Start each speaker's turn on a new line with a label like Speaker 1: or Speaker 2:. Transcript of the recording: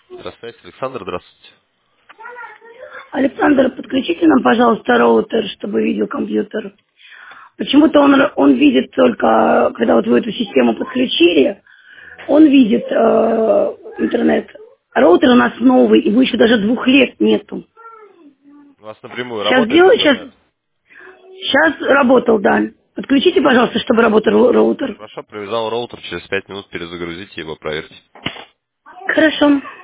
Speaker 1: Здравствуйте, Александр, здравствуйте.
Speaker 2: Александр, подключите нам, пожалуйста, роутер, чтобы видел компьютер. Почему-то он видит только, когда вот вы эту систему подключили, он видит интернет. А роутер у нас новый, его еще даже 2 лет нету.
Speaker 1: У вас напрямую
Speaker 2: Сейчас
Speaker 1: работает
Speaker 2: делаю, сейчас,
Speaker 1: интернет?
Speaker 2: сейчас работал, да. Подключите, пожалуйста, чтобы работал роутер.
Speaker 1: Хорошо, привязал роутер, через 5 минут перезагрузите его, проверьте.
Speaker 2: Хорошо.